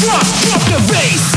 Drop the bass.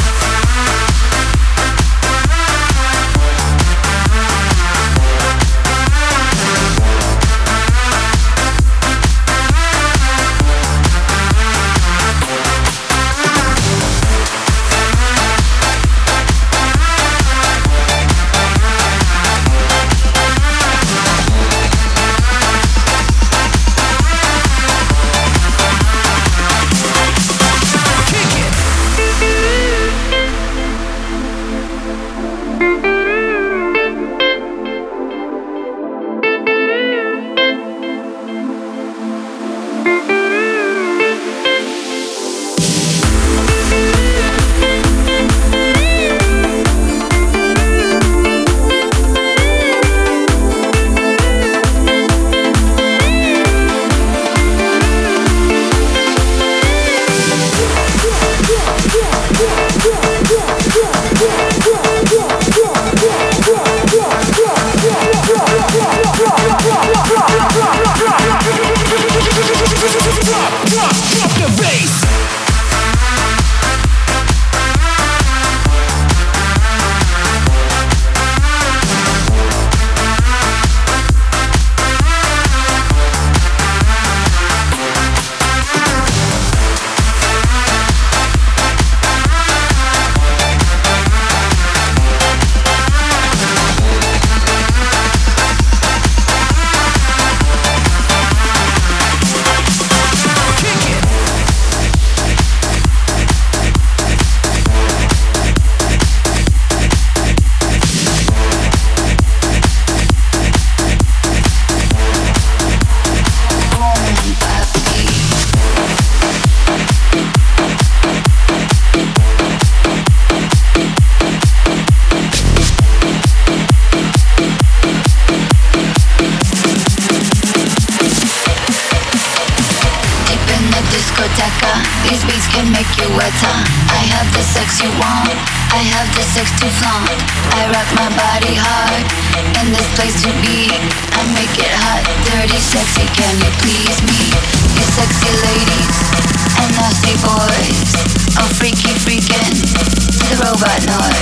These beats can make you wetter. I have the sex you want, I have the sex to flaunt. I rock my body hard, in this place to be. I make it hot, dirty, sexy, can you please me? You sexy ladies, and nasty boys, oh freaky freakin' to the robot noise.